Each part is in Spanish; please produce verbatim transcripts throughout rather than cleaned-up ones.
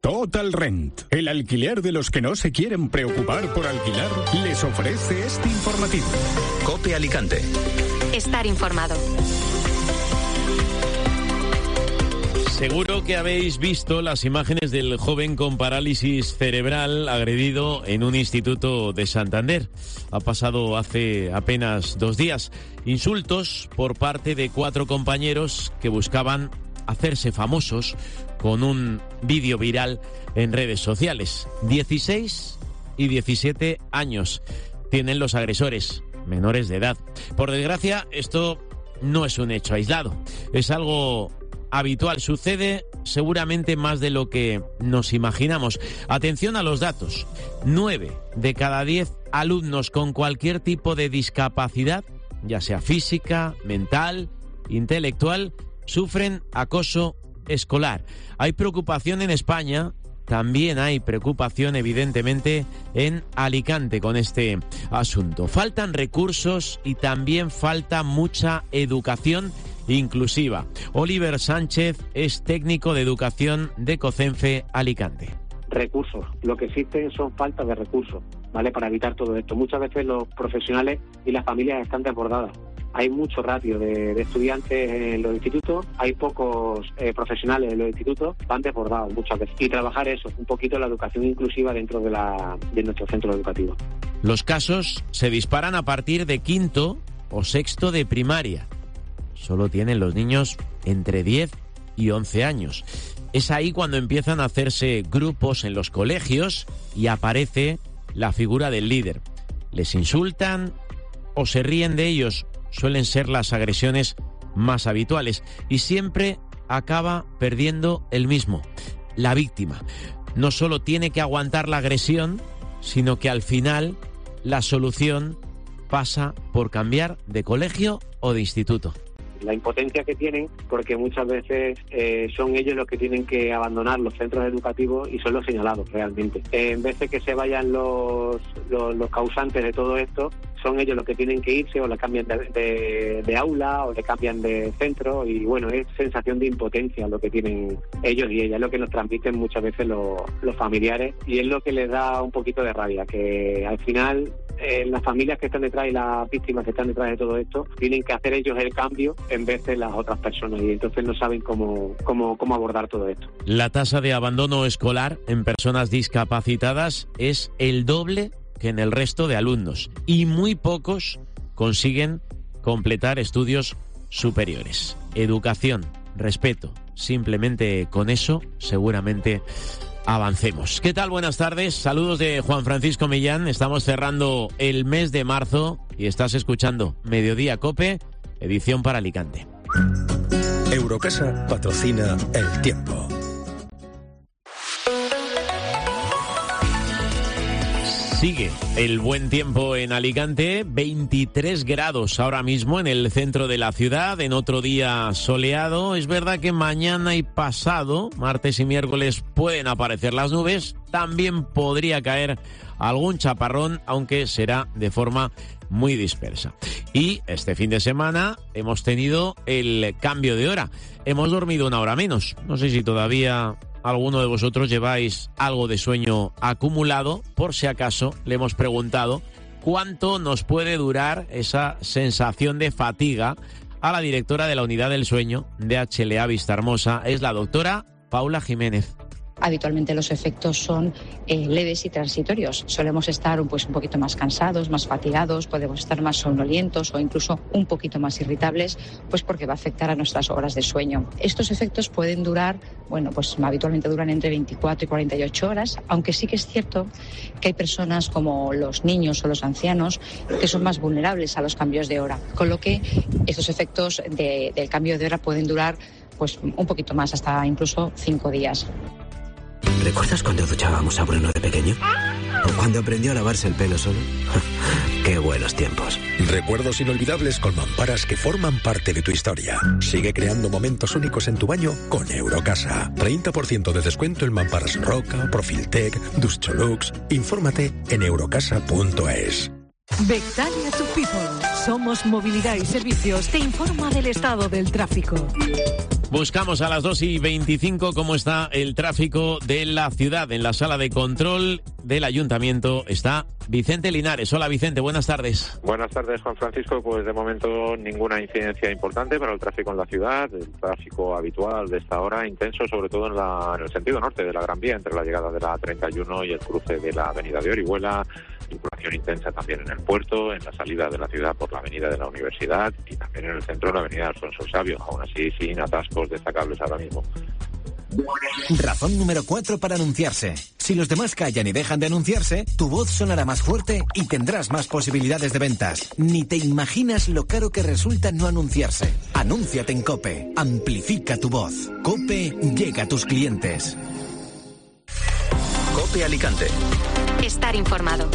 Total Rent, el alquiler de los que no se quieren preocupar por alquilar, les ofrece este informativo. COPE Alicante. Estar informado. Seguro que habéis visto las imágenes del joven con parálisis cerebral agredido en un instituto de Santander. Ha pasado hace apenas dos días. Insultos por parte de cuatro compañeros que buscaban hacerse famosos con un vídeo viral en redes sociales. dieciséis y diecisiete años tienen los agresores, menores de edad. Por desgracia, esto no es un hecho aislado. Es algo habitual, sucede seguramente más de lo que nos imaginamos. Atención a los datos. Nueve de cada diez alumnos con cualquier tipo de discapacidad, ya sea física, mental, intelectual, sufren acoso escolar. Hay preocupación en España, también hay preocupación evidentemente en Alicante con este asunto. Faltan recursos y también falta mucha educación inclusiva. Oliver Sánchez es técnico de educación de COCENFE Alicante. Recursos. Lo que existen son faltas de recursos, ¿vale? Para evitar todo esto. Muchas veces los profesionales y las familias están desbordadas. Hay mucho ratio de, de estudiantes en los institutos, hay pocos eh, profesionales en los institutos, van desbordados muchas veces. Y trabajar eso, un poquito la educación inclusiva dentro de, la, de nuestro centro educativo. Los casos se disparan a partir de quinto o sexto de primaria. Solo tienen los niños entre diez y once años. Es ahí cuando empiezan a hacerse grupos en los colegios y aparece la figura del líder. Les insultan o se ríen de ellos. Suelen ser las agresiones más habituales y siempre acaba perdiendo el mismo, la víctima. No solo tiene que aguantar la agresión, sino que al final la solución pasa por cambiar de colegio o de instituto. La impotencia que tienen, porque muchas veces eh, son ellos los que tienen que abandonar los centros educativos y son los señalados realmente. Eh, en vez de que se vayan los, los, los causantes de todo esto, son ellos los que tienen que irse o le cambian de, de, de aula o le cambian de centro y bueno, es sensación de impotencia lo que tienen ellos y ellas, es lo que nos transmiten muchas veces los, los familiares y es lo que les da un poquito de rabia, que al final eh, las familias que están detrás y las víctimas que están detrás de todo esto tienen que hacer ellos el cambio en vez de las otras personas y entonces no saben cómo, cómo, cómo abordar todo esto. La tasa de abandono escolar en personas discapacitadas es el doble que en el resto de alumnos y muy pocos consiguen completar estudios superiores. Educación, respeto, simplemente con eso seguramente avancemos. ¿Qué tal? Buenas tardes, saludos de Juan Francisco Millán. Estamos cerrando el mes de marzo y estás escuchando Mediodía COPE, edición para Alicante. Eurocasa patrocina El Tiempo. Sigue el buen tiempo en Alicante, veintitrés grados ahora mismo en el centro de la ciudad, en otro día soleado. Es verdad que mañana y pasado, martes y miércoles, pueden aparecer las nubes. También podría caer algún chaparrón, aunque será de forma muy dispersa. Y este fin de semana hemos tenido el cambio de hora. Hemos dormido una hora menos. No sé si todavía alguno de vosotros lleváis algo de sueño acumulado. Por si acaso, le hemos preguntado cuánto nos puede durar esa sensación de fatiga a la directora de la Unidad del Sueño de H L A Vistahermosa. Es la doctora Paula Jiménez. Habitualmente los efectos son eh, leves y transitorios. Solemos estar pues, un poquito más cansados, más fatigados, podemos estar más somnolientos o incluso un poquito más irritables, pues porque va a afectar a nuestras horas de sueño. Estos efectos pueden durar, bueno, pues habitualmente duran entre veinticuatro y cuarenta y ocho horas, aunque sí que es cierto que hay personas como los niños o los ancianos que son más vulnerables a los cambios de hora, con lo que estos efectos de, del cambio de hora pueden durar pues un poquito más, hasta incluso cinco días. ¿Recuerdas cuando duchábamos a Bruno de pequeño? ¿O cuando aprendió a lavarse el pelo solo? ¡Qué buenos tiempos! Recuerdos inolvidables con mamparas que forman parte de tu historia. Sigue creando momentos únicos en tu baño con Eurocasa. treinta por ciento de descuento en mamparas Roca, Profiltec, Duscholux. Infórmate en eurocasa punto es. Bectalia to People. Somos Movilidad y Servicios. Te informa del estado del tráfico. Buscamos a las dos y veinticinco cómo está el tráfico de la ciudad. En la sala de control del Ayuntamiento está Vicente Linares. Hola Vicente, buenas tardes. Buenas tardes, Juan Francisco. Pues de momento ninguna incidencia importante para el tráfico en la ciudad. El tráfico habitual de esta hora, intenso sobre todo en, la, en el sentido norte de la Gran Vía, entre la llegada de la treinta y uno y el cruce de la avenida de Orihuela. Circulación intensa también en el puerto, en la salida de la ciudad por la avenida de la Universidad y también en el centro de la avenida Alfonso el Sabio. Aún así, sin atascos destacables ahora mismo. Razón número cuatro para anunciarse. Si los demás callan y dejan de anunciarse, tu voz sonará más fuerte y tendrás más posibilidades de ventas. Ni te imaginas lo caro que resulta no anunciarse. Anúnciate en COPE. Amplifica tu voz. COPE llega a tus clientes. COPE Alicante. Estar informado.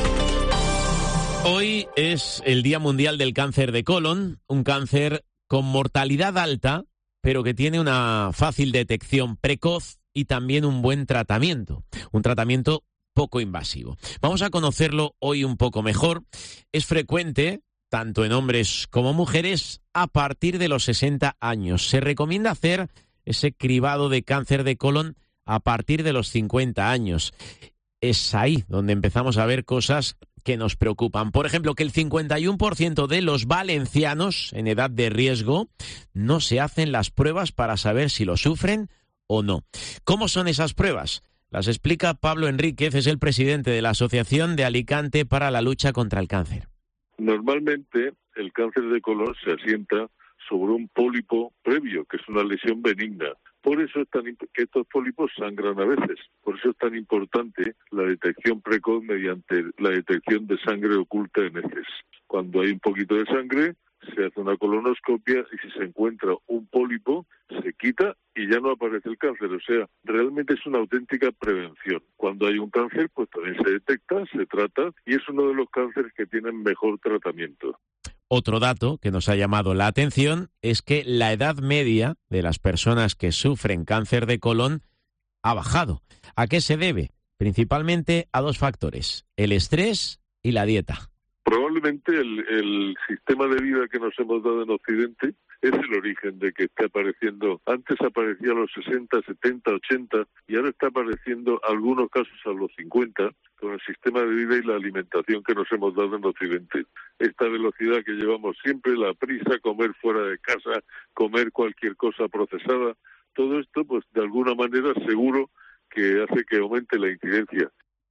Hoy es el Día Mundial del Cáncer de Colon, un cáncer con mortalidad alta, pero que tiene una fácil detección precoz y también un buen tratamiento, un tratamiento poco invasivo. Vamos a conocerlo hoy un poco mejor. Es frecuente, tanto en hombres como mujeres, a partir de los sesenta años. Se recomienda hacer ese cribado de cáncer de colon a partir de los cincuenta años. Es ahí donde empezamos a ver cosas que nos preocupan. Por ejemplo, que el cincuenta y uno por ciento de los valencianos en edad de riesgo no se hacen las pruebas para saber si lo sufren o no. ¿Cómo son esas pruebas? Las explica Pablo Enríquez, es el presidente de la Asociación de Alicante para la Lucha contra el Cáncer. Normalmente el cáncer de colon se asienta sobre un pólipo previo, que es una lesión benigna. Por eso es tan imp- que estos pólipos sangran a veces. Por eso es tan importante la detección precoz mediante la detección de sangre oculta en heces. Cuando hay un poquito de sangre, se hace una colonoscopia y si se encuentra un pólipo, se quita y ya no aparece el cáncer. O sea, realmente es una auténtica prevención. Cuando hay un cáncer, pues también se detecta, se trata y es uno de los cánceres que tienen mejor tratamiento. Otro dato que nos ha llamado la atención es que la edad media de las personas que sufren cáncer de colon ha bajado. ¿A qué se debe? Principalmente a dos factores, el estrés y la dieta. Probablemente el, el sistema de vida que nos hemos dado en Occidente es el origen de que esté apareciendo. Antes aparecía a los sesenta, setenta, ochenta y ahora está apareciendo algunos casos a los cincuenta con el sistema de vida y la alimentación que nos hemos dado en Occidente. Esta velocidad que llevamos siempre, la prisa, comer fuera de casa, comer cualquier cosa procesada, todo esto pues de alguna manera seguro que hace que aumente la incidencia.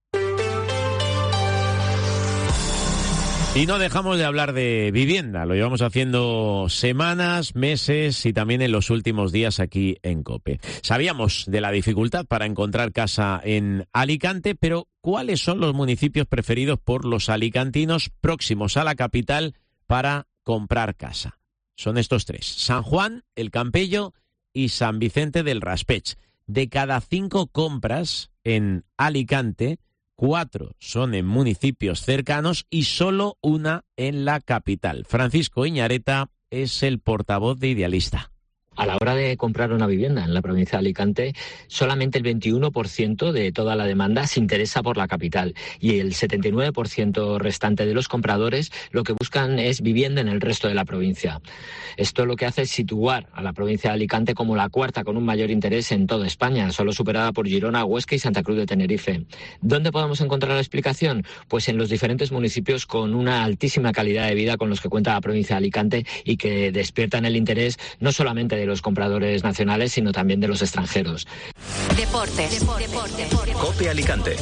Y no dejamos de hablar de vivienda, lo llevamos haciendo semanas, meses y también en los últimos días aquí en COPE. Sabíamos de la dificultad para encontrar casa en Alicante, pero ¿cuáles son los municipios preferidos por los alicantinos próximos a la capital para comprar casa? Son estos tres, San Juan, El Campello y San Vicente del Raspech. De cada cinco compras en Alicante, cuatro son en municipios cercanos y solo una en la capital. Francisco Iñareta es el portavoz de Idealista. A la hora de comprar una vivienda en la provincia de Alicante, solamente el veintiuno por ciento de toda la demanda se interesa por la capital y el setenta y nueve por ciento restante de los compradores lo que buscan es vivienda en el resto de la provincia. Esto lo que hace es situar a la provincia de Alicante como la cuarta con un mayor interés en toda España, solo superada por Girona, Huesca y Santa Cruz de Tenerife. ¿Dónde podemos encontrar la explicación? Pues en los diferentes municipios con una altísima calidad de vida con los que cuenta la provincia de Alicante y que despiertan el interés no solamente de de los compradores nacionales, sino también de los extranjeros. Deportes. Deportes. Deportes. COPE Alicante.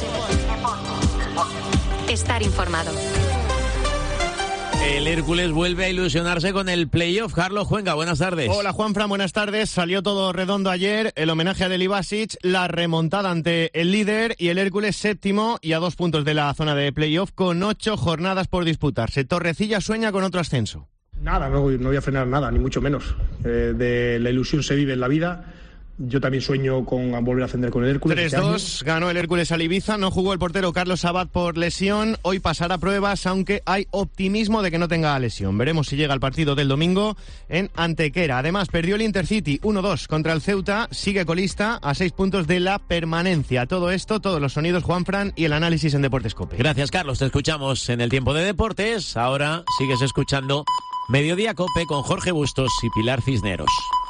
Estar informado. El Hércules vuelve a ilusionarse con el playoff. Carlos Cuenca, buenas tardes. Hola Juanfran, buenas tardes. Salió todo redondo ayer, el homenaje a Deli Basic, la remontada ante el líder y el Hércules séptimo y a dos puntos de la zona de playoff con ocho jornadas por disputarse. Torrecilla sueña con otro ascenso. Nada, no, no voy a frenar nada, ni mucho menos. Eh, de la ilusión se vive en la vida. Yo también sueño con volver a ascender con el Hércules. tres dos, este ganó el Hércules al Ibiza, no jugó el portero Carlos Sabat por lesión. Hoy pasará pruebas, aunque hay optimismo de que no tenga lesión. Veremos si llega al partido del domingo en Antequera. Además, perdió el Intercity uno dos contra el Ceuta, sigue colista a seis puntos de la permanencia. Todo esto, todos los sonidos, Juanfran, y el análisis en Deportes COPE. Gracias, Carlos. Te escuchamos en el tiempo de deportes. Ahora sigues escuchando Mediodía COPE con Jorge Bustos y Pilar Cisneros.